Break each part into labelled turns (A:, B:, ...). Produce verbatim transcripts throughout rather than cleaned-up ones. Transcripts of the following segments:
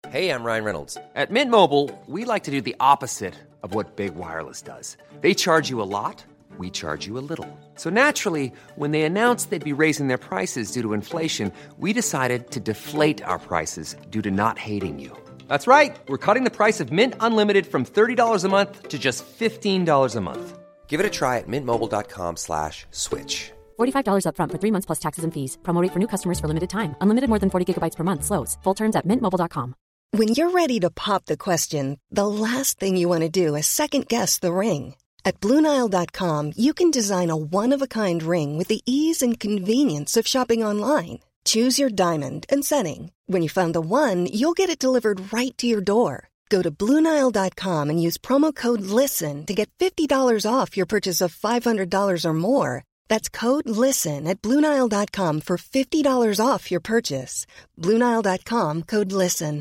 A: Hey, I'm Ryan Reynolds.
B: At Mint Mobile, we like to do the opposite of what Big Wireless does. They charge you a lot, we charge you a little. So naturally, when they announced they'd be raising their prices due to inflation, we decided to deflate our prices due to not hating you. That's right. We're cutting the price of Mint Unlimited from thirty dollars a month to just fifteen dollars a month.
A: Give it a try at mintmobile.com slash switch.
C: forty-five dollars up front for three months plus taxes and fees. Promo rate for new customers for limited time. Unlimited more than forty gigabytes per month slows. Full terms at mint mobile dot com.
D: When you're ready to pop the question, the last thing you want to do is second-guess the ring. At Blue Nile dot com, you can design a one-of-a-kind ring with the ease and convenience of shopping online. Choose your diamond and setting. When you find the one, you'll get it delivered right to your door. Go to Blue Nile dot com and use promo code LISTEN to get fifty dollars off your purchase of five hundred dollars or more. That's code LISTEN at Blue Nile dot com for fifty dollars off your purchase. Blue Nile dot com, code LISTEN.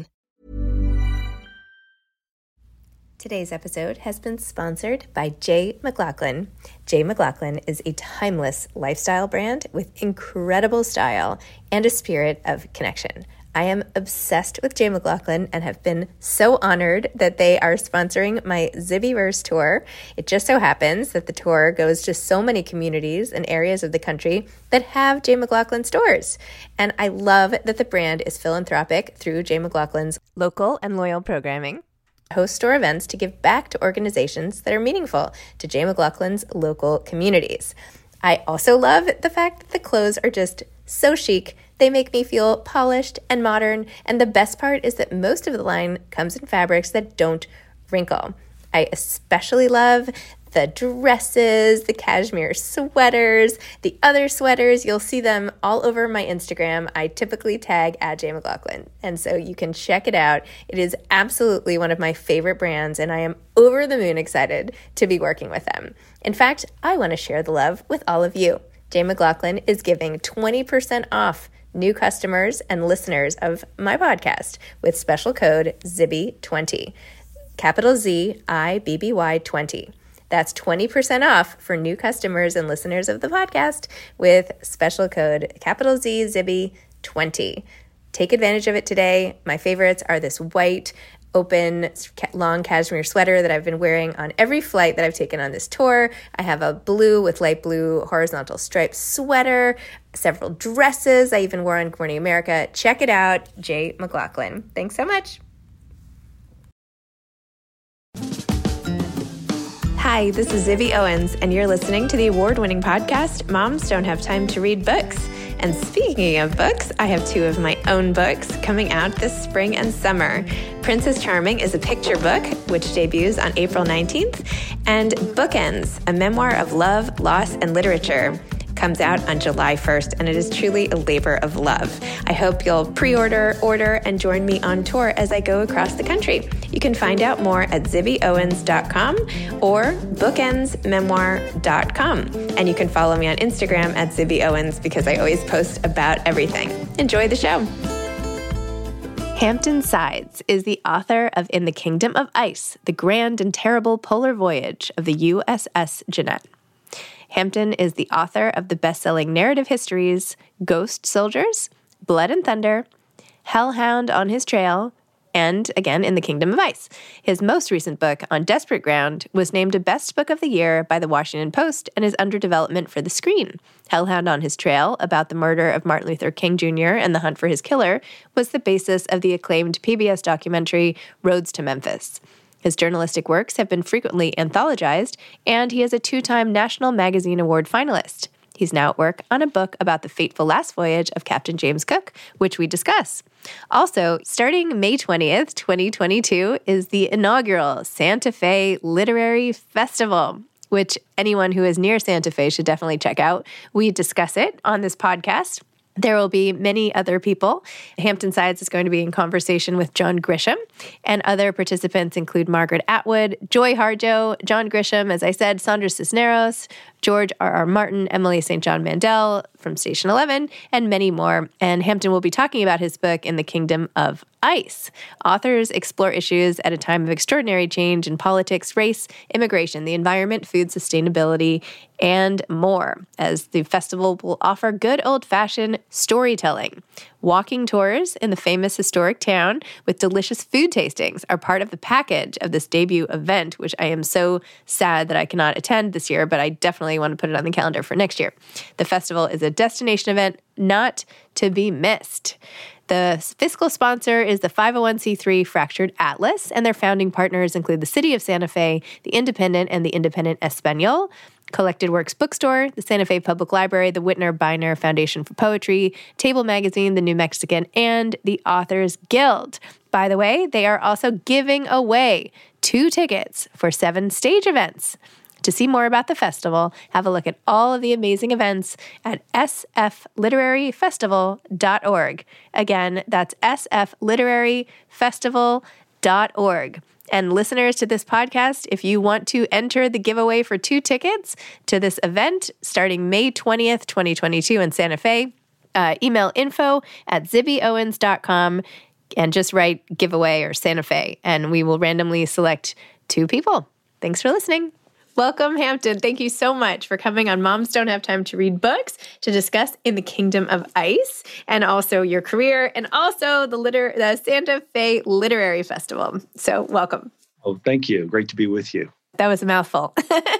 E: Today's episode has been sponsored by J. McLaughlin. J. McLaughlin is a timeless lifestyle brand with incredible style and a spirit of connection. I am obsessed with J. McLaughlin and have been so honored that they are sponsoring my Zibbyverse tour. It just so happens that the tour goes to so many communities and areas of the country that have J. McLaughlin stores. And I love that the brand is philanthropic through J. McLaughlin's local and loyal programming. Host store events to give back to organizations that are meaningful to J. McLaughlin's local communities. I also love the fact that the clothes are just so chic. They make me feel polished and modern, and the best part is that most of the line comes in fabrics that don't wrinkle. I especially love the dresses, the cashmere sweaters, the other sweaters. You'll see them all over my Instagram. I typically tag at J. McLaughlin, and so you can check it out. It is absolutely one of my favorite brands, and I am over the moon excited to be working with them. In fact, I want to share the love with all of you. J. McLaughlin is giving twenty percent off new customers and listeners of my podcast with special code Zibby twenty, capital Z I B B Y twenty. That's twenty percent off for new customers and listeners of the podcast with special code capital Z Zibby twenty. Take advantage of it today. My favorites are this white, open, long cashmere sweater that I've been wearing on every flight that I've taken on this tour. I have a blue with light blue horizontal striped sweater, several dresses I even wore on Good Morning America. Check it out, J. McLaughlin. Thanks so much. Hi, this is Zibby Owens, and you're listening to the award-winning podcast, Moms Don't Have Time to Read Books. And speaking of books, I have two of my own books coming out this spring and summer. Princess Charming is a picture book, which debuts on April nineteenth, and Bookends, a memoir of love, loss, and literature, comes out on July first, and it is truly a labor of love. I hope you'll pre-order, order, and join me on tour as I go across the country. You can find out more at zibby owens dot com or bookends memoir dot com. And you can follow me on Instagram at zibbyowens because I always post about everything. Enjoy the show. Hampton Sides is the author of In the Kingdom of Ice, the grand and terrible polar voyage of the U S S Jeannette. Hampton is the author of the best-selling narrative histories Ghost Soldiers, Blood and Thunder, Hellhound on His Trail, and, again, In the Kingdom of Ice. His most recent book, On Desperate Ground, was named a Best Book of the Year by the Washington Post and is under development for the screen. Hellhound on His Trail, about the murder of Martin Luther King Junior and the hunt for his killer, was the basis of the acclaimed P B S documentary Roads to Memphis. His journalistic works have been frequently anthologized, and he is a two-time National Magazine Award finalist. He's now at work on a book about the fateful last voyage of Captain James Cook, which we discuss. Also, starting May twentieth, twenty twenty-two, is the inaugural Santa Fe Literary Festival, which anyone who is near Santa Fe should definitely check out. We discuss it on this podcast. There will be many other people. Hampton Sides is going to be in conversation with John Grisham, and other participants include Margaret Atwood, Joy Harjo, John Grisham, as I said, Sandra Cisneros, George R R. Martin, Emily Saint John Mandel from Station eleven, and many more. And Hampton will be talking about his book, In the Kingdom of Ice. Authors explore issues at a time of extraordinary change in politics, race, immigration, the environment, food sustainability, and more, as the festival will offer good old-fashioned storytelling. Walking tours in the famous historic town with delicious food tastings are part of the package of this debut event, which I am so sad that I cannot attend this year, but I definitely want to put it on the calendar for next year. The festival is a destination event not to be missed. The fiscal sponsor is the five oh one c three Fractured Atlas, and their founding partners include the City of Santa Fe, the Independent, and the Independent Español, Collected Works Bookstore, the Santa Fe Public Library, the Whitner Bynner Foundation for Poetry, Table Magazine, the New Mexican, and the Authors Guild. By the way, they are also giving away two tickets for seven stage events. To see more about the festival, have a look at all of the amazing events at s f literary festival dot org. Again, that's s f literary festival dot org. And listeners to this podcast, if you want to enter the giveaway for two tickets to this event starting May twentieth, twenty twenty-two in Santa Fe, uh, email info at zibby owens dot com and just write giveaway or Santa Fe, and we will randomly select two people. Thanks for listening. Welcome, Hampton. Thank you so much for coming on Moms Don't Have Time to Read Books to discuss In the Kingdom of Ice, and also your career, and also the liter- the Santa Fe Literary Festival. So welcome.
F: Oh, thank you. Great to be with you.
E: That was a mouthful.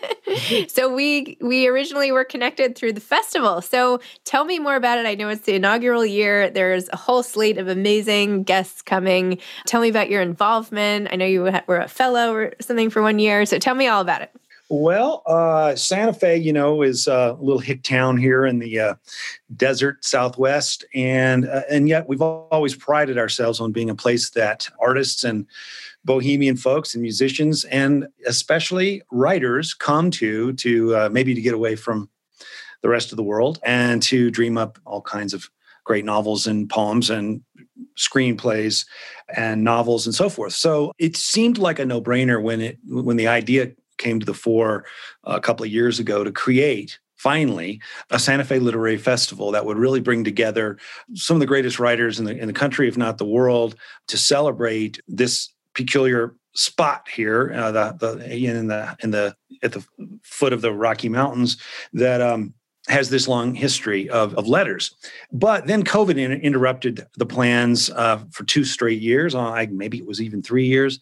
E: So we we originally were connected through the festival. So tell me more about it. I know it's the inaugural year. There's a whole slate of amazing guests coming. Tell me about your involvement. I know you were a fellow or something for one year. So tell me all about it.
F: Well, uh, Santa Fe, you know, is a little hick town here in the uh, desert Southwest. And uh, and yet we've always prided ourselves on being a place that artists and bohemian folks and musicians, and especially writers, come to, to uh, maybe to get away from the rest of the world and to dream up all kinds of great novels and poems and screenplays and novels and so forth. So it seemed like a no-brainer when it when the idea came to the fore a couple of years ago to create, finally, a Santa Fe Literary Festival that would really bring together some of the greatest writers in the in the country, if not the world, to celebrate this peculiar spot here, uh, the, the in the in the at the foot of the Rocky Mountains, that um, has this long history of, of letters. But then COVID in, interrupted the plans uh, for two straight years. Uh, I, maybe it was even three years.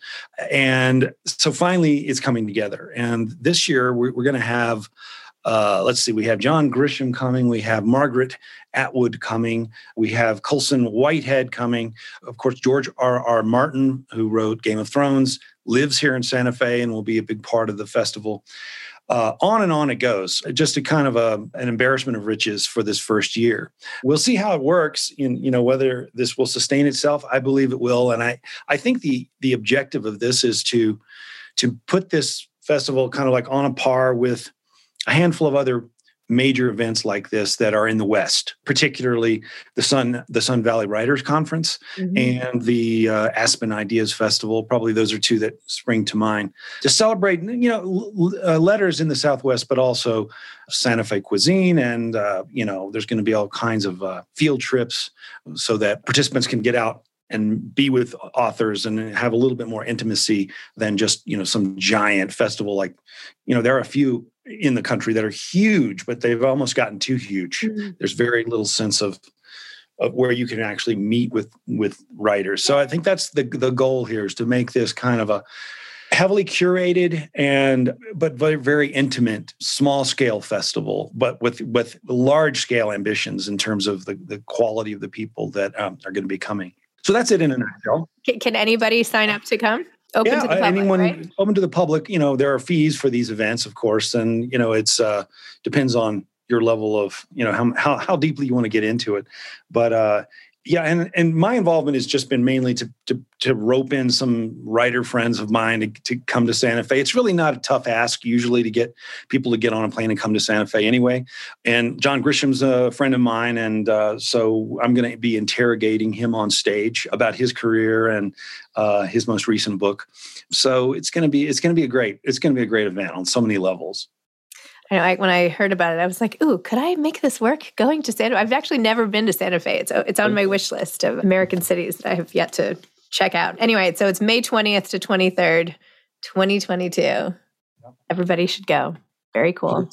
F: And so finally it's coming together. And this year we're, we're going to have, uh, let's see, we have John Grisham coming. We have Margaret Atwood coming. We have Colson Whitehead coming. Of course, George R. R. Martin, who wrote Game of Thrones, lives here in Santa Fe and will be a big part of the festival. Uh, on and on it goes, just a kind of a, an embarrassment of riches for this first year. We'll see how it works, in, you know, whether this will sustain itself. I believe it will. And I, I think the the objective of this is to, to put this festival kind of like on a par with a handful of other major events like this that are in the West, particularly the Sun the Sun Valley Writers Conference mm-hmm. and the uh, Aspen Ideas Festival. Probably those are two that spring to mind to celebrate, you know, uh, letters in the Southwest, but also Santa Fe cuisine. And, uh, you know, there's going to be all kinds of uh, field trips so that participants can get out and be with authors and have a little bit more intimacy than just, you know, some giant festival. Like, you know, there are a few in the country that are huge, but they've almost gotten too huge. Mm-hmm. There's very little sense of of where you can actually meet with with writers. So I think that's the the goal here, is to make this kind of a heavily curated and but very, very intimate, small scale festival, but with with large scale ambitions in terms of the, the quality of the people that um, are going to be coming. So that's it in a nutshell.
E: Can anybody sign up to come? Open
F: yeah,
E: to the public,
F: anyone
E: right?
F: Open to the public. You know, there are fees for these events, of course, and you know, it's uh, depends on your level of, you know, how how, how deeply you want to get into it. But uh, yeah, and and my involvement has just been mainly to to to rope in some writer friends of mine to, to come to Santa Fe. It's really not a tough ask usually to get people to get on a plane and come to Santa Fe anyway. And John Grisham's a friend of mine, and uh, so I'm going to be interrogating him on stage about his career and uh, his most recent book. So it's going to be it's going to be a great it's going to be a great event on so many levels.
E: I know, I, when I heard about it, I was like, ooh, could I make this work going to Santa Fe? I've actually never been to Santa Fe. It's, it's on my wish list of American cities that I have yet to check out. Anyway, so it's May twentieth to twenty-third, twenty twenty-two. Everybody should go. Very cool.
F: Please,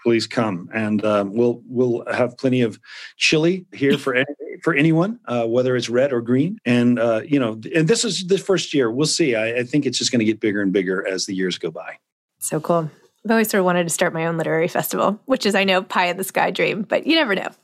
F: please come, and um, we'll we'll have plenty of chili here for any, for anyone, uh, whether it's red or green. And uh, you know, and this is the first year. We'll see. I, I think it's just going to get bigger and bigger as the years go by.
E: So cool. I've always sort of wanted to start my own literary festival, which is, I know, pie in the sky dream, but you never know.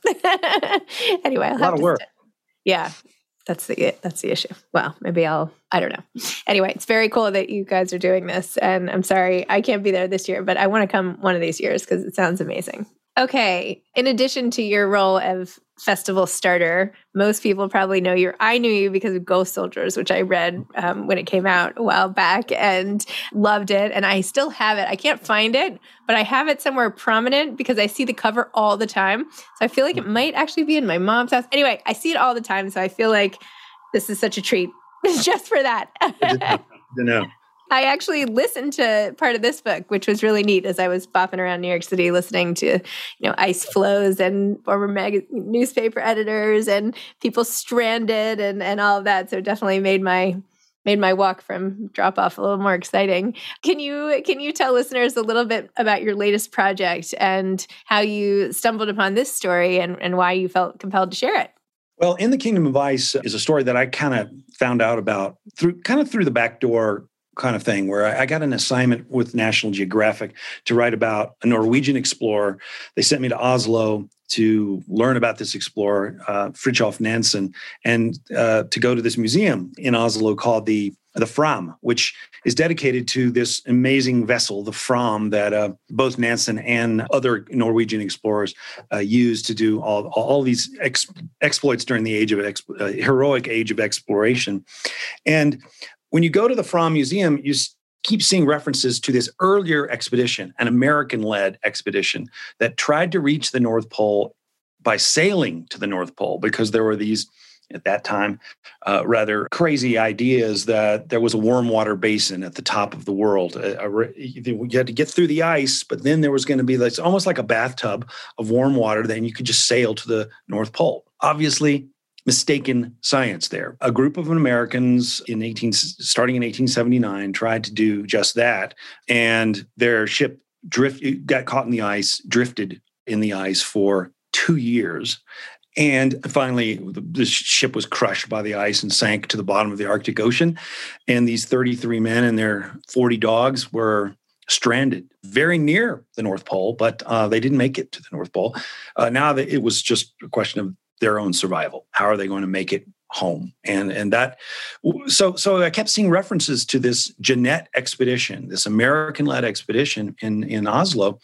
E: Anyway, I'll
F: a
E: have
F: lot of
E: to
F: work.
E: St- yeah. That's the that's the issue. Well, maybe I'll, I don't know. Anyway, it's very cool that you guys are doing this. And I'm sorry I can't be there this year, but I want to come one of these years because it sounds amazing. Okay. In addition to your role of festival starter, most people probably know you. I knew you because of Ghost Soldiers, which I read um, when it came out a while back and loved it. And I still have it. I can't find it, but I have it somewhere prominent because I see the cover all the time. So I feel like it might actually be in my mom's house. Anyway, I see it all the time. So I feel like this is such a treat just for that.
F: I don't know.
E: I actually listened to part of this book, which was really neat as I was bopping around New York City listening to, you know, ice flows and former mag- newspaper editors and people stranded and, and all of that. So it definitely made my made my walk from drop off a little more exciting. Can you can you tell listeners a little bit about your latest project and how you stumbled upon this story and, and why you felt compelled to share it?
F: Well, In the Kingdom of Ice is a story that I kind of found out about through kind of through the back door kind of thing, where I got an assignment with National Geographic to write about a Norwegian explorer. They sent me to Oslo to learn about this explorer, uh, Fridtjof Nansen, and uh, to go to this museum in Oslo called the the Fram, which is dedicated to this amazing vessel, the Fram, that uh, both Nansen and other Norwegian explorers uh, used to do all, all these ex- exploits during the age of ex- uh, heroic age of exploration. And when you go to the Fram Museum, you keep seeing references to this earlier expedition, an American-led expedition that tried to reach the North Pole by sailing to the North Pole, because there were these, at that time, uh, rather crazy ideas that there was a warm water basin at the top of the world. Uh, uh, you had to get through the ice, but then there was going to be this, almost like a bathtub of warm water, then you could just sail to the North Pole. Obviously, mistaken science there. A group of Americans in eighteen starting in eighteen seventy-nine tried to do just that, and their ship drift got caught in the ice, drifted in the ice for two years. And finally, the ship was crushed by the ice and sank to the bottom of the Arctic Ocean. And these thirty-three men and their forty dogs were stranded very near the North Pole, but uh, they didn't make it to the North Pole. Uh, now that it was just a question of their own survival. How are they going to make it home? And and that, so so I kept seeing references to this Jeanette expedition, this American-led expedition in in Oslo,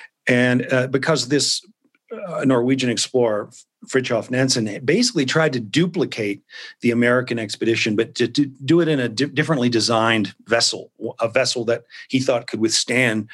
F: and uh, because this uh, Norwegian explorer Fridtjof Nansen basically tried to duplicate the American expedition, but to, to do it in a di- differently designed vessel, a vessel that he thought could withstand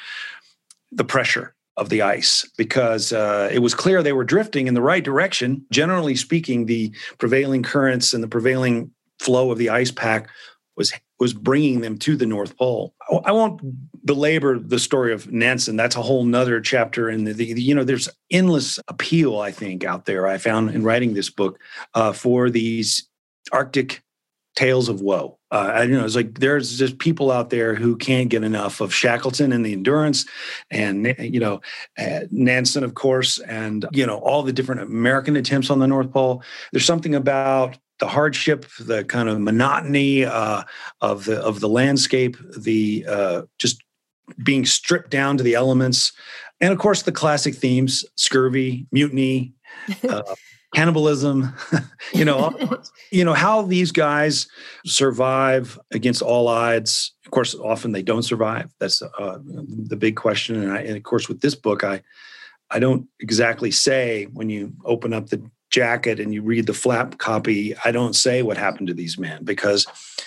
F: the pressure of the ice, because uh, it was clear they were drifting in the right direction. Generally speaking, the prevailing currents and the prevailing flow of the ice pack was was bringing them to the North Pole. I won't belabor the story of Nansen. That's a whole nother chapter. In the, the you know, there's endless appeal, I think, out there. I found in writing this book uh, for these Arctic tales of woe. Uh, I, you know, it's like there's just people out there who can't get enough of Shackleton and the Endurance, and you know, uh, Nansen, of course, and you know, all the different American attempts on the North Pole. There's something about the hardship, the kind of monotony uh, of the of the landscape, the uh, just being stripped down to the elements, and of course the classic themes: scurvy, mutiny. Uh, Cannibalism, you know, you know how these guys survive against all odds. Of course, often they don't survive. That's uh, the big question. And, I, and of course, with this book, I, I don't exactly say when you open up the jacket and you read the flap copy, I don't say what happened to these men, because,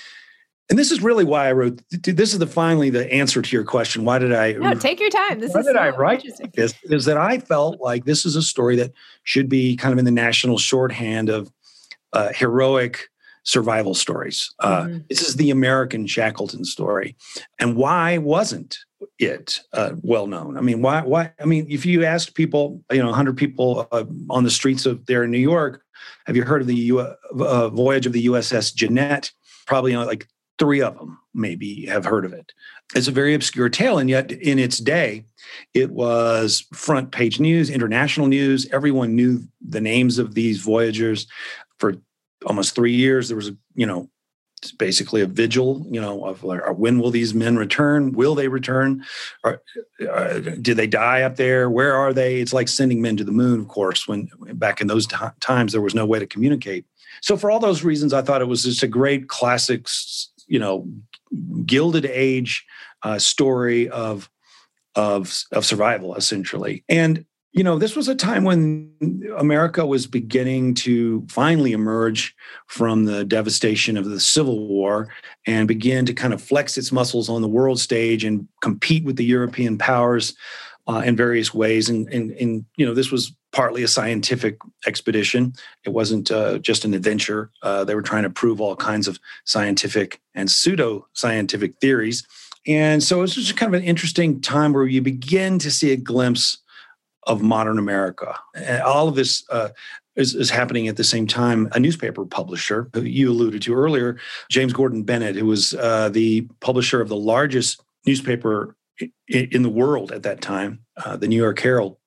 F: and this is really why I wrote. This is the finally the answer to your question. Why did I?
E: No, take your time. This
F: why
E: is
F: did
E: so
F: I write
E: interesting.
F: this? Is that I felt like this is a story that should be kind of in the national shorthand of uh, heroic survival stories. Uh, mm-hmm. This is the American Shackleton story, and why wasn't it uh, well known? I mean, why? Why? I mean, if you asked people, you know, one hundred people uh, on the streets of there in New York, have you heard of the U- uh, voyage of the U S S Jeanette? Probably, you know, like three of them maybe have heard of it. It's a very obscure tale, and yet in its day, it was front page news, international news. Everyone knew the names of these voyagers. For almost three years, there was a, you know, it's basically a vigil, you know, of like, when will these men return? Will they return? Or uh, did they die up there? Where are they? It's like sending men to the moon, of course, when back in those t- times, there was no way to communicate. So for all those reasons, I thought it was just a great classic, you know, Gilded Age uh, story of, of, of survival, essentially. And, you know, this was a time when America was beginning to finally emerge from the devastation of the Civil War and begin to kind of flex its muscles on the world stage and compete with the European powers uh, in various ways. And, and, and, you know, this was partly a scientific expedition. It wasn't uh, just an adventure. Uh, they were trying to prove all kinds of scientific and pseudo-scientific theories. And so it's just kind of an interesting time where you begin to see a glimpse of modern America. And all of this uh, is, is happening at the same time. A newspaper publisher, who you alluded to earlier, James Gordon Bennett, who was uh, the publisher of the largest newspaper in, in the world at that time, uh, the New York Herald,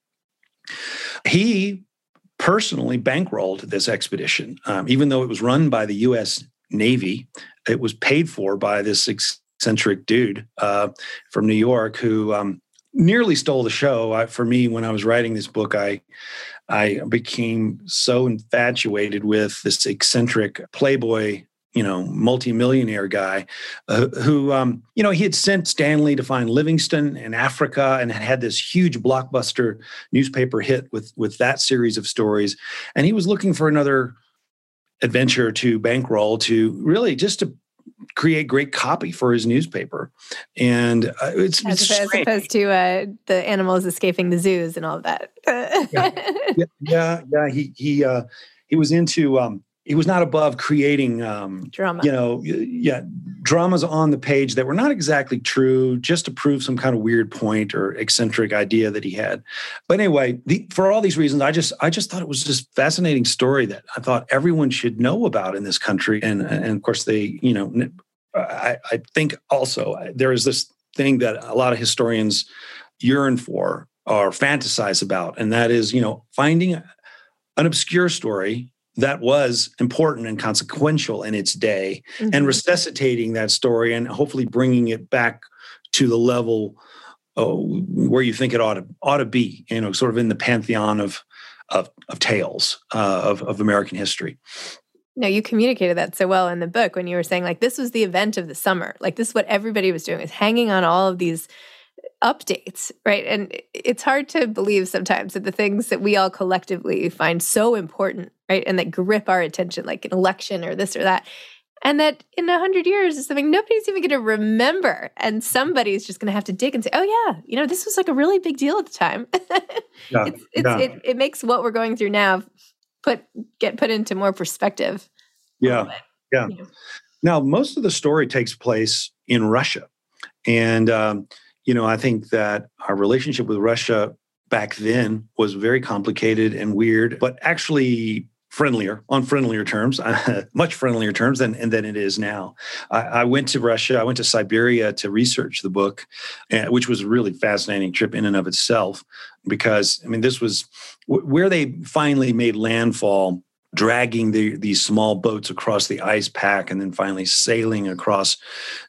F: he personally bankrolled this expedition. Um, even though it was run by the U S Navy, it was paid for by this eccentric dude uh, from New York who um, nearly stole the show. I, for me, when I was writing this book, I I became so infatuated with this eccentric playboy, you know, multimillionaire guy uh, who, um, you know, he had sent Stanley to find Livingston in Africa and had this huge blockbuster newspaper hit with, with that series of stories. And he was looking for another adventure to bankroll to really just to create great copy for his newspaper. And uh, it's,
E: as,
F: it's
E: opposed, as opposed to uh, the animals escaping the zoos and all of that.
F: yeah, yeah, yeah, yeah. He, he, uh, he was into, um, he was not above creating, um,
E: drama.
F: You know, yeah, dramas on the page that were not exactly true, just to prove some kind of weird point or eccentric idea that he had. But anyway, the, for all these reasons, I just, I just thought it was just a fascinating story that I thought everyone should know about in this country. And, and of course, they, you know, I, I think also there is this thing that a lot of historians yearn for or fantasize about, and that is, you know, finding an obscure story that was important and consequential in its day, mm-hmm. and resuscitating that story and hopefully bringing it back to the level uh, where you think it ought to ought to be, you know, sort of in the pantheon of of, of tales uh, of, of American history.
E: No, you communicated that so well in the book when you were saying, like, this was the event of the summer. Like, this is what everybody was doing, is hanging on all of these updates, right? And it's hard to believe sometimes that the things that we all collectively find so important, right, and that grip our attention, like an election or this or that, and that in a hundred years is something nobody's even going to remember, and somebody's just going to have to dig and say, "Oh yeah, you know, this was like a really big deal at the time."
F: yeah,
E: it's, it's,
F: yeah.
E: It, it makes what we're going through now put get put into more perspective.
F: Yeah, yeah. You know. Now, most of the story takes place in Russia, and um, you know, I think that our relationship with Russia back then was very complicated and weird, but actually friendlier, on friendlier terms, much friendlier terms than, than it is now. I, I went to Russia, I went to Siberia to research the book, which was a really fascinating trip in and of itself, because, I mean, this was where they finally made landfall, dragging the, these small boats across the ice pack and then finally sailing across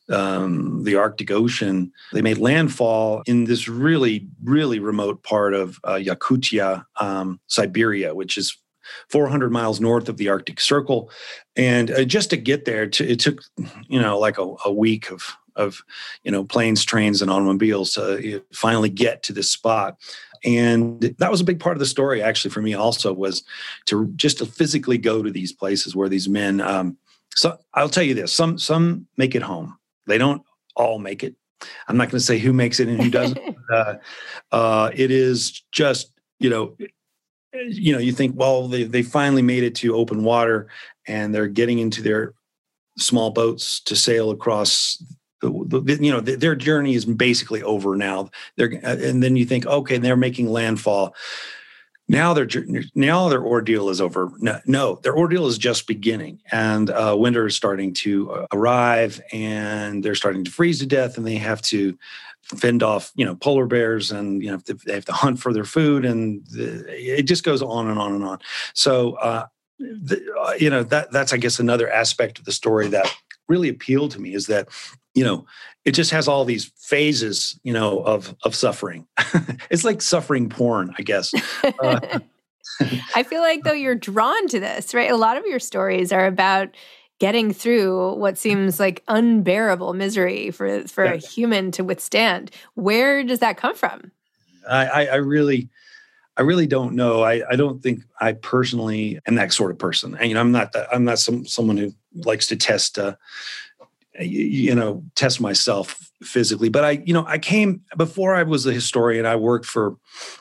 F: um, the Arctic Ocean. They made landfall in this really, really remote part of uh, Yakutia, um, Siberia, which is four hundred miles north of the Arctic Circle. And uh, just to get there, to, it took, you know, like a, a week of, of, you know, planes, trains, and automobiles to finally get to this spot. And that was a big part of the story, actually, for me also, was to just to physically go to these places where these men, um, so I'll tell you this, some some make it home. They don't all make it. I'm not going to say who makes it and who doesn't. uh, uh, it is just, you know, you know, you think, well, they, they finally made it to open water and they're getting into their small boats to sail across. The, the, you know, the, their journey is basically over now. They're, and then you think, okay, they're making landfall. Now their now their ordeal is over. No, no, their ordeal is just beginning, and uh, winter is starting to arrive, and they're starting to freeze to death, and they have to fend off, you know, polar bears, and you know they have to hunt for their food, and the, it just goes on and on and on. So, uh, the, uh, you know, that that's I guess another aspect of the story that really appealed to me is that, you know, it just has all these phases, you know, of of suffering. It's like suffering porn, I guess. Uh,
E: I feel like, though, you're drawn to this, right? A lot of your stories are about getting through what seems like unbearable misery for, for yeah. a human to withstand. Where does that come from?
F: I, I, I really... I really don't know. I, I don't think I personally am that sort of person. And, you know, I'm not that, I'm not some someone who likes to test, uh, you, you know, test myself physically. But I, you know, I came before I was a historian. I worked for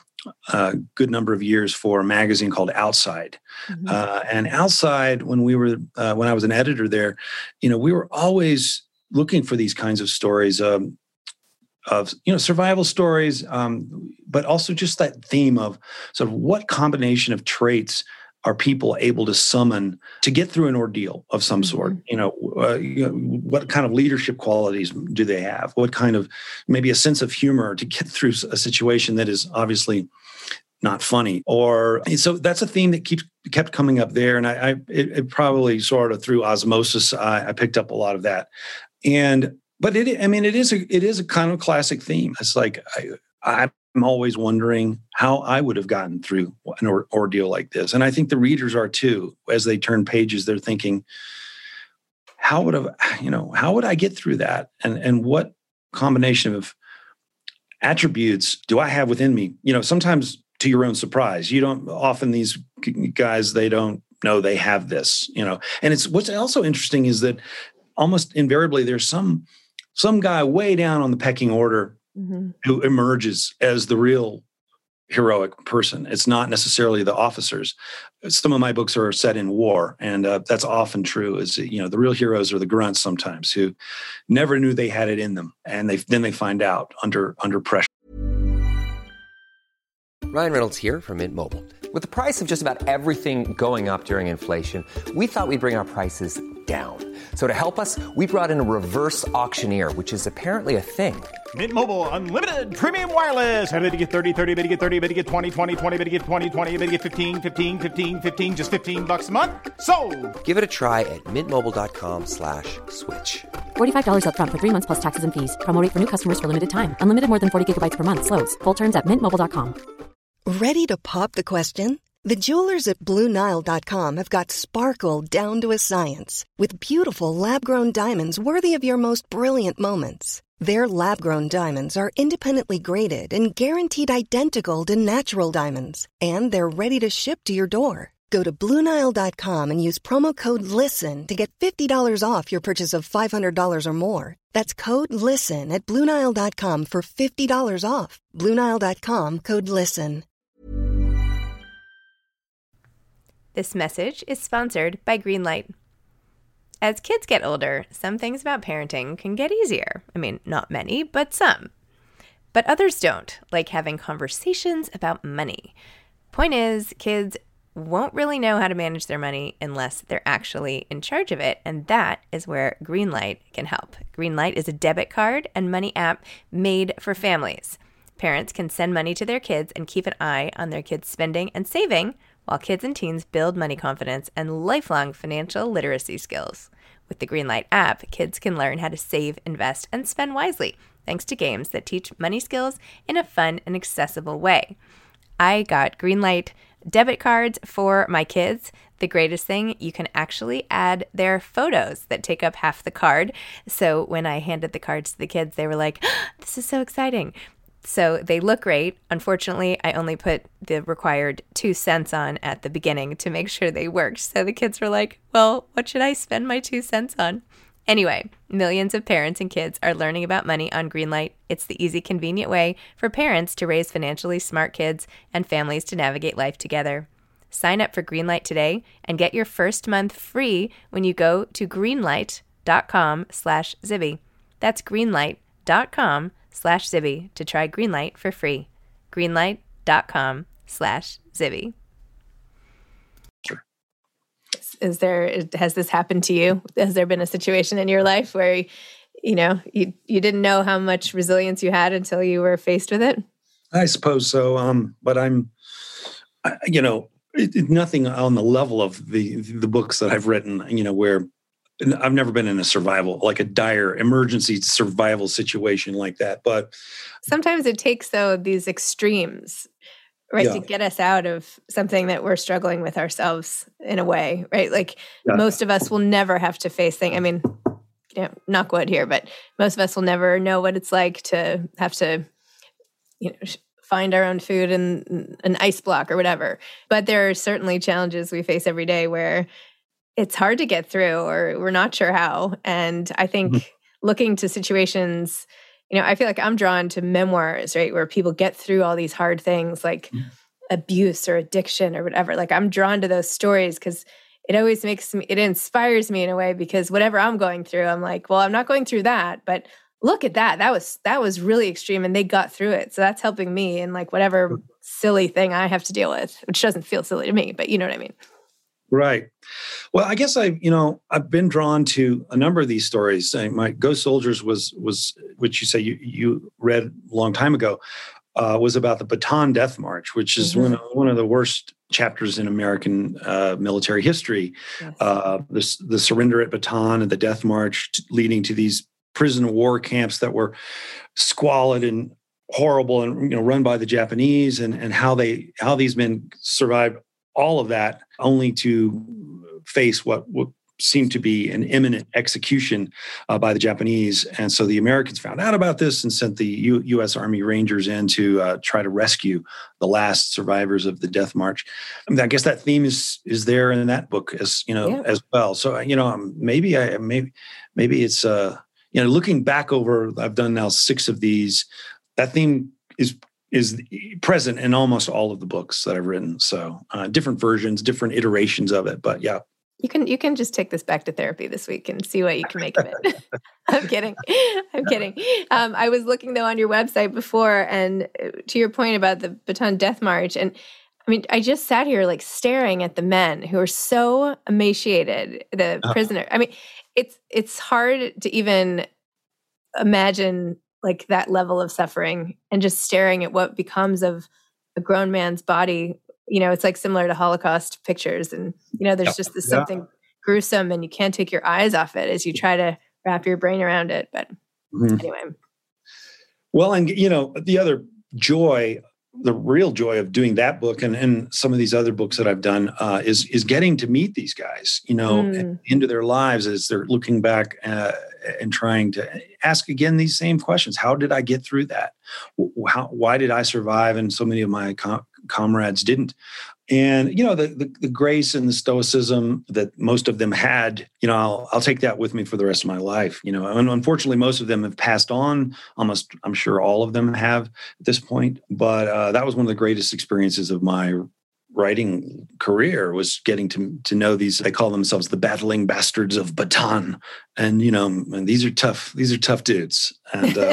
F: a good number of years for a magazine called Outside, mm-hmm. uh, and Outside, when we were uh, when I was an editor there, you know, we were always looking for these kinds of stories. Um, of, you know, survival stories, um, but also just that theme of sort of what combination of traits are people able to summon to get through an ordeal of some sort? Mm-hmm. You know, uh, you know, what kind of leadership qualities do they have? What kind of, maybe a sense of humor to get through a situation that is obviously not funny? Or so that's a theme that keeps kept coming up there, and I, I it, it probably sort of through osmosis, I, I picked up a lot of that, and. But it, I mean, it is a it is a kind of classic theme. It's like I, I'm always wondering how I would have gotten through an or, ordeal like this, and I think the readers are too. As they turn pages, they're thinking, "How would have you know? How would I get through that? And and what combination of attributes do I have within me? You know, sometimes to your own surprise, you don't. Often these guys, they don't know they have this. You know, and it's what's also interesting is that almost invariably there's some. Some guy way down on the pecking order mm-hmm. who emerges as the real heroic person. It's not necessarily the officers. Some of my books are set in war, and uh, that's often true. Is, you know, the real heroes are the grunts sometimes who never knew they had it in them, and they then they find out under under pressure.
B: Ryan Reynolds here from Mint Mobile. With the price of just about everything going up during inflation, we thought we'd bring our prices down. So to help us, we brought in a reverse auctioneer, which is apparently a thing.
G: Mint Mobile Unlimited Premium Wireless. How to get thirty, thirty, how to get thirty, how to get twenty, twenty, twenty, how to get twenty, twenty, how to get fifteen, fifteen, fifteen, fifteen, just fifteen bucks a month? Sold!
A: Give it a try at mintmobile.com slash switch.
C: forty-five dollars up front for three months plus taxes and fees. Promo rate for new customers for limited time. Unlimited more than forty gigabytes per month. Slows full terms at mint mobile dot com.
D: Ready to pop the question? The jewelers at Blue Nile dot com have got sparkle down to a science with beautiful lab-grown diamonds worthy of your most brilliant moments. Their lab-grown diamonds are independently graded and guaranteed identical to natural diamonds, and they're ready to ship to your door. Go to Blue Nile dot com and use promo code LISTEN to get fifty dollars off your purchase of five hundred dollars or more. That's code LISTEN at Blue Nile dot com for fifty dollars off. Blue Nile dot com, code LISTEN.
E: This message is sponsored by Greenlight. As kids get older, some things about parenting can get easier. I mean, not many, but some. But others don't, like having conversations about money. Point is, kids won't really know how to manage their money unless they're actually in charge of it, and that is where Greenlight can help. Greenlight is a debit card and money app made for families. Parents can send money to their kids and keep an eye on their kids' spending and saving, while kids and teens build money confidence and lifelong financial literacy skills. With the Greenlight app, kids can learn how to save, invest, and spend wisely, thanks to games that teach money skills in a fun and accessible way. I got Greenlight debit cards for my kids. The greatest thing, you can actually add their photos that take up half the card. So when I handed the cards to the kids, they were like, oh, this is so exciting. So they look great. Unfortunately, I only put the required two cents on at the beginning to make sure they worked. So the kids were like, well, what should I spend my two cents on? Anyway, millions of parents and kids are learning about money on Greenlight. It's the easy, convenient way for parents to raise financially smart kids and families to navigate life together. Sign up for Greenlight today and get your first month free when you go to greenlight.com slash Zibby. That's greenlight.com slash Zibby to try Greenlight for free. Greenlight.com slash Zibby.
F: Sure.
E: Is there, has this happened to you? Has there been a situation in your life where, you know, you, you didn't know how much resilience you had until you were faced with it?
F: I suppose so. Um, but I'm, I, you know, it, it, nothing on the level of the the books that I've written, you know, where I've never been in a survival, like a dire emergency survival situation like that. But
E: sometimes it takes, though, these extremes, right, yeah. to get us out of something that we're struggling with ourselves in a way, right? Like yeah. most of us will never have to face things. I mean, you know, knock wood here, but most of us will never know what it's like to have to, you know, find our own food in an ice block or whatever. But there are certainly challenges we face every day where it's hard to get through or we're not sure how. And I think mm-hmm. looking to situations, you know, I feel like I'm drawn to memoirs, right, where people get through all these hard things like mm-hmm. abuse or addiction or whatever. Like I'm drawn to those stories because it always makes me, it inspires me in a way because whatever I'm going through, I'm like, well, I'm not going through that, but look at that. That was that was really extreme and they got through it. So that's helping me in like whatever silly thing I have to deal with, which doesn't feel silly to me, but you know what I mean?
F: Right. Well, I guess I, you know, I've been drawn to a number of these stories. My Ghost Soldiers was, was which you say you, you read a long time ago, uh, was about the Bataan Death March, which is mm-hmm. one, of, one of the worst chapters in American uh, military history. Yes. Uh, the, the surrender at Bataan and the Death March t- leading to these prison war camps that were squalid and horrible and, you know, run by the Japanese and, and how they, how these men survived all of that only to face what, what seemed to be an imminent execution uh, by the Japanese. And so the Americans found out about this and sent the U- U.S. Army Rangers in to uh, try to rescue the last survivors of the Death March. I mean, I guess that theme is is there in that book as, you know, yeah. as well. So, you know, maybe I, maybe, maybe it's, uh, you know, looking back over, I've done now six of these, that theme is is present in almost all of the books that I've written. So uh, different versions, different iterations of it. But yeah.
E: You can you can just take this back to therapy this week and see what you can make of it. I'm kidding. I'm kidding. Um, I was looking, though, on your website before, and to your point about the Bataan Death March, and I mean, I just sat here like staring at the men who are so emaciated, the uh-huh. prisoner. I mean, it's it's hard to even imagine like that level of suffering and just staring at what becomes of a grown man's body. You know, it's like similar to Holocaust pictures. And, you know, there's just this yeah. something gruesome and you can't take your eyes off it as you try to wrap your brain around it. But mm-hmm. anyway.
F: Well, and, you know, the other joy, the real joy of doing that book and, and some of these other books that I've done uh, is is getting to meet these guys, you know, mm. into their lives as they're looking back uh, and trying to ask again these same questions. How did I get through that? How, why did I survive and so many of my com- comrades didn't? And, you know, the, the the grace and the stoicism that most of them had, you know, I'll, I'll take that with me for the rest of my life. You know, and unfortunately, most of them have passed on. Almost, I'm sure all of them have at this point. But uh, that was one of the greatest experiences of my writing career, was getting to to know these. They call themselves the battling bastards of Bataan, and you know, and these are tough. These are tough dudes. And uh,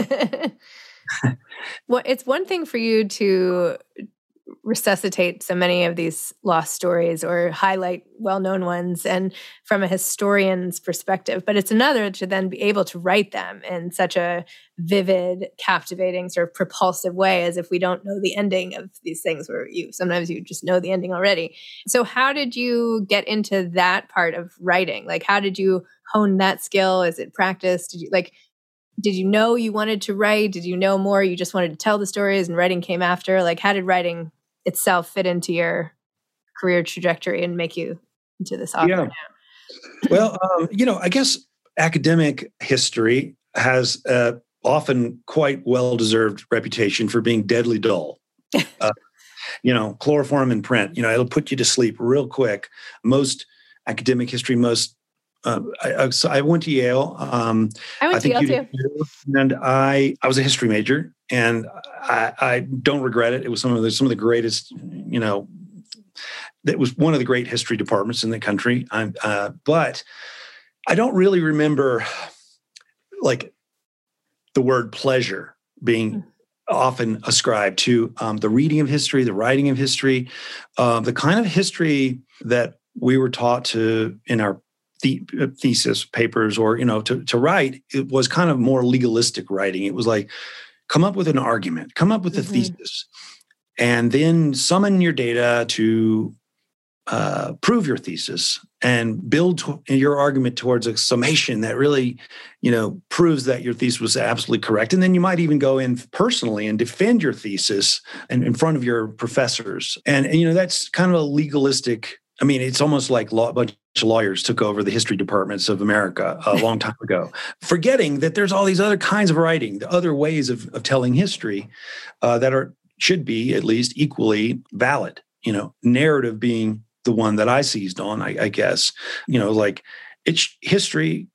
E: well, it's one thing for you to resuscitate so many of these lost stories or highlight well-known ones and from a historian's perspective, but it's another to then be able to write them in such a vivid, captivating, sort of propulsive way as if we don't know the ending of these things, where you sometimes you just know the ending already. So how did you get into that part of writing? Like, how did you hone that skill? Is it practice? Did you like Did you know you wanted to write? Did you know more? You just wanted to tell the stories and writing came after? Like, how did writing itself fit into your career trajectory and make you into this author
F: yeah.
E: now?
F: Well, um, you know, I guess academic history has uh, often quite well-deserved reputation for being deadly dull. uh, you know, chloroform in print, you know, it'll put you to sleep real quick. Most academic history, most Uh, I, so I went to Yale. Um,
E: I went
F: I think
E: to Yale
F: you
E: too.
F: Did, and I, I was a history major, and I, I don't regret it. It was some of the some of the greatest. You know, it was one of the great history departments in the country. I'm, uh, but I don't really remember like the word pleasure being often ascribe to um, the reading of history, the writing of history, uh, the kind of history that we were taught to in our the, thesis papers, or you know, to to write. It was kind of more legalistic writing. It was like, come up with an argument, come up with a mm-hmm. thesis, and then summon your data to uh, prove your thesis and build to, your argument towards a summation that really, you know, proves that your thesis was absolutely correct. And then you might even go in personally and defend your thesis and in front of your professors. And, and you know, that's kind of a legalistic. I mean, it's almost like law, a bunch of lawyers took over the history departments of America a long time ago, forgetting that there's all these other kinds of writing, the other ways of, of telling history uh, that are should be at least equally valid. You know, narrative being the one that I seized on, I, I guess. You know, like it's history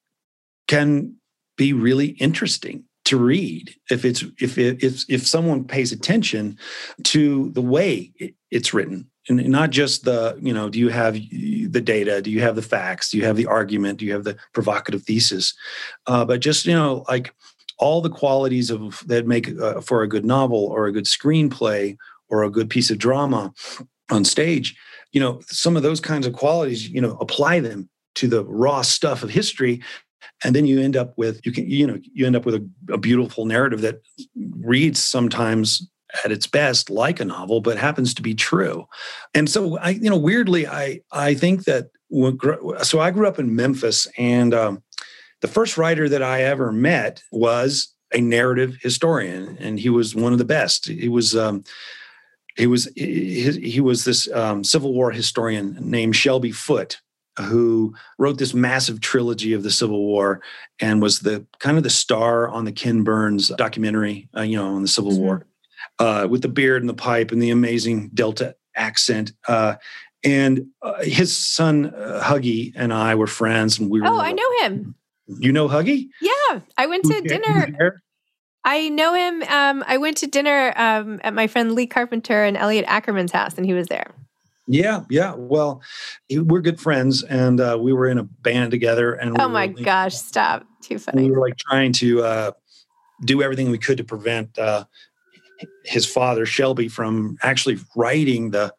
F: can be really interesting to read if it's if it, if if someone pays attention to the way it, it's written. And not just the, you know, do you have the data? Do you have the facts? Do you have the argument? Do you have the provocative thesis? Uh, but just, you know, like all the qualities of that make uh, for a good novel or a good screenplay or a good piece of drama on stage, you know, some of those kinds of qualities, you know, apply them to the raw stuff of history. And then you end up with, you can, you know, you end up with a, a beautiful narrative that reads sometimes at its best like a novel, but happens to be true. And so I, you know, weirdly, I, I think that, when, so I grew up in Memphis, and um, the first writer that I ever met was a narrative historian, and he was one of the best. He was, um, he was, he, he was this um, Civil War historian named Shelby Foote, who wrote this massive trilogy of the Civil War and was the kind of the star on the Ken Burns documentary, uh, you know, on the Civil mm-hmm. War. Uh, with the beard and the pipe and the amazing Delta accent. Uh, and uh, his son, uh, Huggy, and I were friends. And we were.
E: Oh, I know him.
F: You know Huggy?
E: Yeah. I went to
F: Who's
E: dinner. I know him. Um, I went to dinner um, at my friend Lee Carpenter and Elliot Ackerman's house, and he was there.
F: Yeah, yeah. Well, we're good friends, and uh, we were in a band together. And we
E: oh, my
F: were,
E: gosh. Stop. Too funny.
F: We were like trying to uh, do everything we could to prevent uh, his father, Shelby, from actually writing the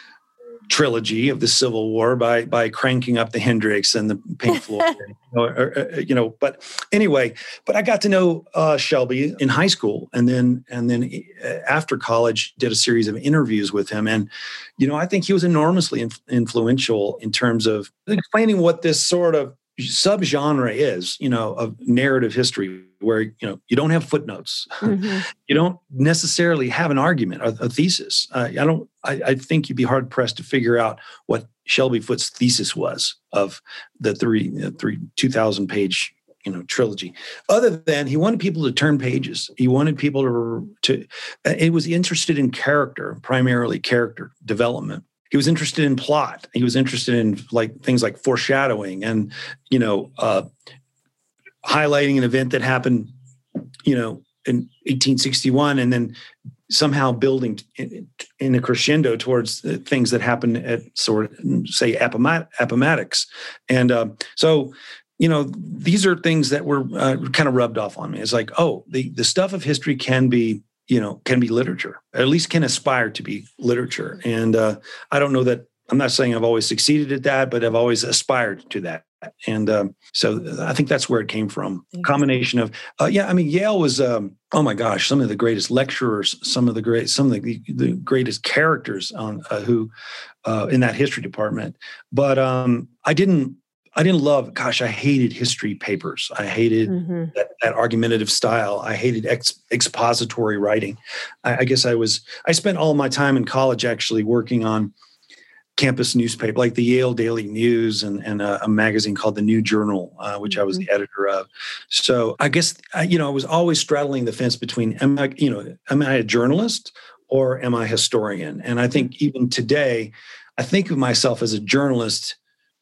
F: trilogy of the Civil War by by cranking up the Hendrix and the Pink Floyd. you, know, or, or, you know, but anyway, but I got to know uh, Shelby in high school, and then and then after college, did a series of interviews with him, and you know, I think he was enormously inf- influential in terms of explaining what this sort of subgenre is, you know, of narrative history, where, you know, you don't have footnotes. Mm-hmm. You don't necessarily have an argument, a, a thesis. Uh, I don't, I, I think you'd be hard pressed to figure out what Shelby Foote's thesis was of the three, uh, three, two thousand page, you know, trilogy, other than he wanted people to turn pages. He wanted people to, to, uh, it was interested in character, primarily character development. He was interested in plot. He was interested in like things like foreshadowing and, you know, uh, highlighting an event that happened, you know, in eighteen sixty-one, and then somehow building in, in a crescendo towards things that happened at sort of, say, Appomat- Appomattox. And uh, so, you know, these are things that were uh, kind of rubbed off on me. It's like, oh, the, the stuff of history can be, you know, can be literature, at least can aspire to be literature. And uh, I don't know that, I'm not saying I've always succeeded at that, but I've always aspired to that. And um, so I think that's where it came from. Combination of, uh, yeah, I mean, Yale was, um, oh my gosh, some of the greatest lecturers, some of the great, some of the, the greatest characters on uh, who uh, in that history department. But um, I didn't, I didn't love, gosh, I hated history papers. I hated mm-hmm. that, that argumentative style. I hated ex, expository writing. I, I guess I was, I spent all my time in college actually working on campus newspaper, like the Yale Daily News and, and a, a magazine called the New Journal, uh, which mm-hmm. I was the editor of. So I guess, I, you know, I was always straddling the fence between, am I, you know, am I a journalist or am I a historian? And I think even today, I think of myself as a journalist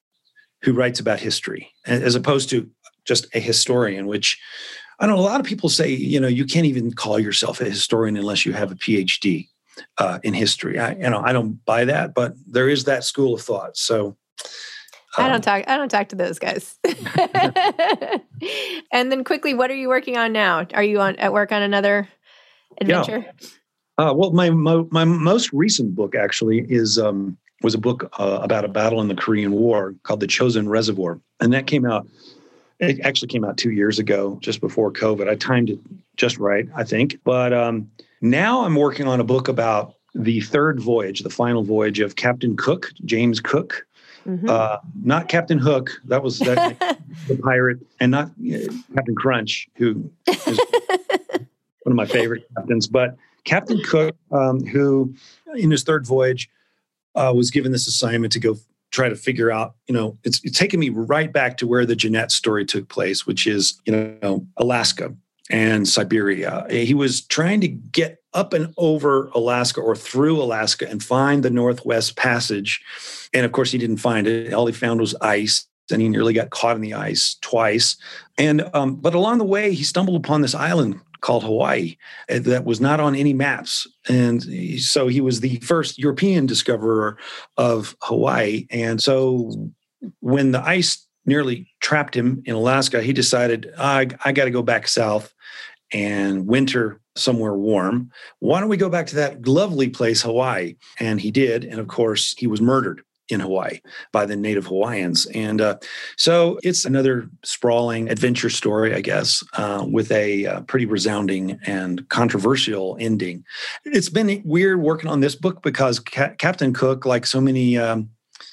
F: who writes about history, as opposed to just a historian, which I know a lot of people say, you know, you can't even call yourself a historian unless you have a P H D uh, in history. I, you know, I don't buy that, but there is that school of thought. So um,
E: I don't talk, I don't talk to those guys. And then quickly, what are you working on now? Are you on at work on another adventure?
F: Yeah. Uh, well, my, my my most recent book actually is um, was a book uh, about a battle in the Korean War called The Chosin Reservoir, and that came out. It actually came out two years ago, just before COVID. I timed it just right, I think. But um, now I'm working on a book about the third voyage, the final voyage of Captain Cook, James Cook. Mm-hmm. Uh, not Captain Hook, that was that, the pirate, and not uh, Captain Crunch, who is one of my favorite captains, but Captain Cook, um, who in his third voyage uh, was given this assignment to go try to figure out, you know, it's, it's taken me right back to where the Jeanette story took place, which is, you know, Alaska and Siberia. He was trying to get up and over Alaska or through Alaska and find the Northwest Passage. And of course, he didn't find it. All he found was ice, and he nearly got caught in the ice twice. And um, but along the way, he stumbled upon this island called Hawaii that was not on any maps. And so he was the first European discoverer of Hawaii. And so when the ice nearly trapped him in Alaska, he decided, I, I got to go back south and winter somewhere warm. Why don't we go back to that lovely place, Hawaii? And he did. And of course, he was murdered in Hawaii by the native Hawaiians. And uh, so it's another sprawling adventure story, I guess, uh, with a uh, pretty resounding and controversial ending. It's been weird working on this book because Ca- Captain Cook, like so many um,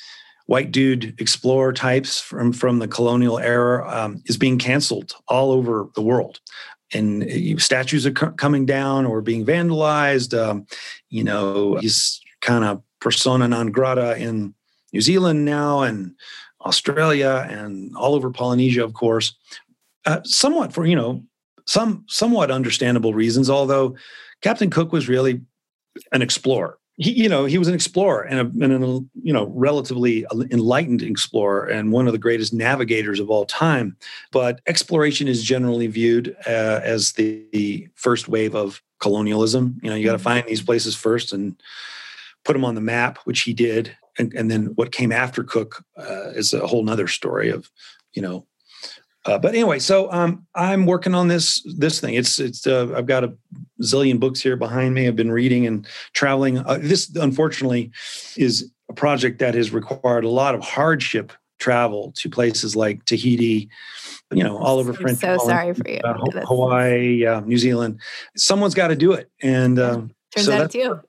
F: white dude explorer types from, from the colonial era, um, is being canceled all over the world. And uh, statues are c- coming down or being vandalized. Um, you know, he's kind of persona non grata in New Zealand now and Australia and all over Polynesia, of course, uh, somewhat for, you know, some somewhat understandable reasons, although Captain Cook was really an explorer. He, you know, he was an explorer and a, and a, you know, relatively enlightened explorer and one of the greatest navigators of all time. But exploration is generally viewed uh, as the, the first wave of colonialism. You know, you got to find these places first and put them on the map, which he did. And, and then what came after Cook uh, is a whole nother story of, you know, uh, but anyway, so um, I'm working on this this thing. It's it's uh, I've got a zillion books here behind me. I've been reading and traveling. Uh, this, unfortunately, is a project that has required a lot of hardship travel to places like Tahiti, you know, all over
E: I'm
F: French.
E: so
F: Island,
E: sorry for you.
F: Uh, Hawaii, uh, New Zealand. Someone's got to do it, and um,
E: turns
F: so
E: out it's you.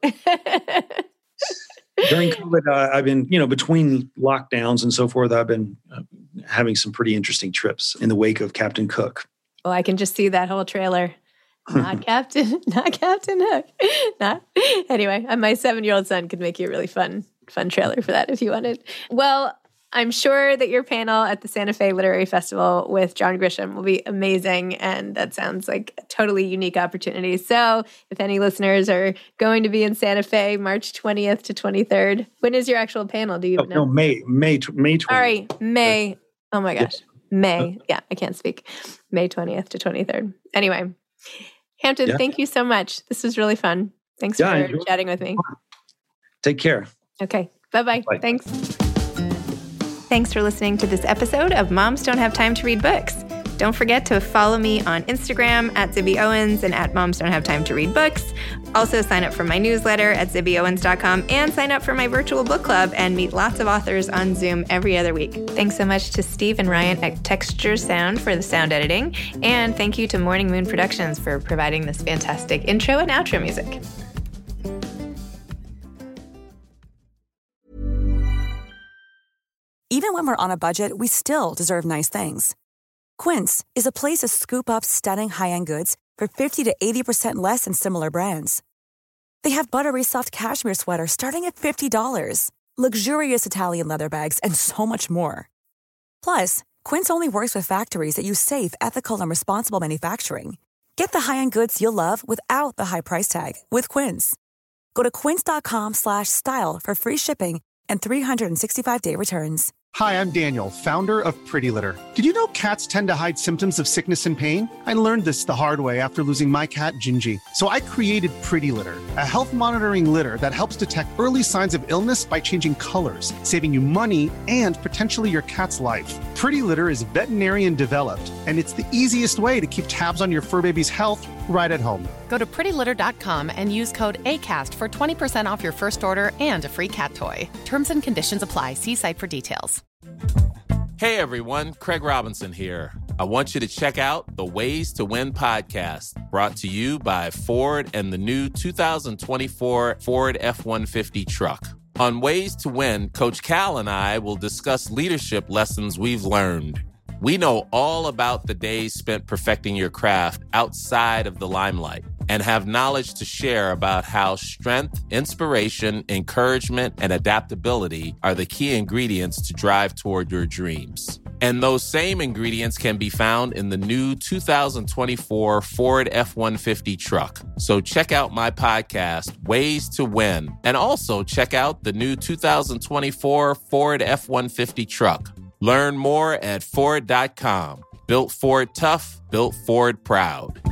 F: During COVID, uh, I've been, you know, between lockdowns and so forth, I've been uh, having some pretty interesting trips in the wake of Captain Cook.
E: Well, I can just see that whole trailer. Not Captain, not Captain Hook. Not anyway. My seven-year-old son could make you a really fun, fun trailer for that if you wanted. Well, I'm sure that your panel at the Santa Fe Literary Festival with John Grisham will be amazing, and that sounds like a totally unique opportunity. So if any listeners are going to be in Santa Fe March twentieth to twenty-third, when is your actual panel? Do you
F: oh,
E: know?
F: No, May, May, May twentieth.
E: All right, May. Oh my gosh. May. Yeah, I can't speak. May twentieth to twenty-third. Anyway, Hampton, yeah. Thank you so much. This was really fun. Thanks yeah, for chatting with me.
F: Take care.
E: Okay. Bye-bye.
F: Bye.
E: Thanks. Thanks for listening to this episode of Moms Don't Have Time to Read Books. Don't forget to follow me on Instagram at Zibby Owens and at Moms Don't Have Time to Read Books. Also sign up for my newsletter at zibby owens dot com and sign up for my virtual book club and meet lots of authors on Zoom every other week. Thanks so much to Steve and Ryan at Texture Sound for the sound editing. And thank you to Morning Moon Productions for providing this fantastic intro and outro music.
H: Even when we're on a budget, we still deserve nice things. Quince is a place to scoop up stunning high-end goods for fifty to eighty percent less than similar brands. They have buttery soft cashmere sweaters starting at fifty dollars, luxurious Italian leather bags, and so much more. Plus, Quince only works with factories that use safe, ethical, and responsible manufacturing. Get the high-end goods you'll love without the high price tag with Quince. Go to quince dot com slash style for free shipping and three sixty-five day returns.
I: Hi, I'm Daniel, founder of Pretty Litter. Did you know cats tend to hide symptoms of sickness and pain? I learned this the hard way after losing my cat, Gingy. So I created Pretty Litter, a health monitoring litter that helps detect early signs of illness by changing colors, saving you money and potentially your cat's life. Pretty Litter is veterinarian developed, and it's the easiest way to keep tabs on your fur baby's health right at home.
J: Go to pretty litter dot com and use code ACAST for twenty percent off your first order and a free cat toy. Terms and conditions apply. See site for details.
K: Hey everyone, Craig Robinson here. I want you to check out the Ways to Win podcast, brought to you by Ford and the new two thousand twenty-four Ford F one fifty truck. On Ways to Win, Coach Cal and I will discuss leadership lessons we've learned. We know all about the days spent perfecting your craft outside of the limelight and have knowledge to share about how strength, inspiration, encouragement, and adaptability are the key ingredients to drive toward your dreams. And those same ingredients can be found in the new two thousand twenty-four Ford F one fifty truck. So check out my podcast, Ways to Win, and also check out the new two thousand twenty-four Ford F one fifty truck. Learn more at Ford dot com. Built Ford tough, built Ford proud.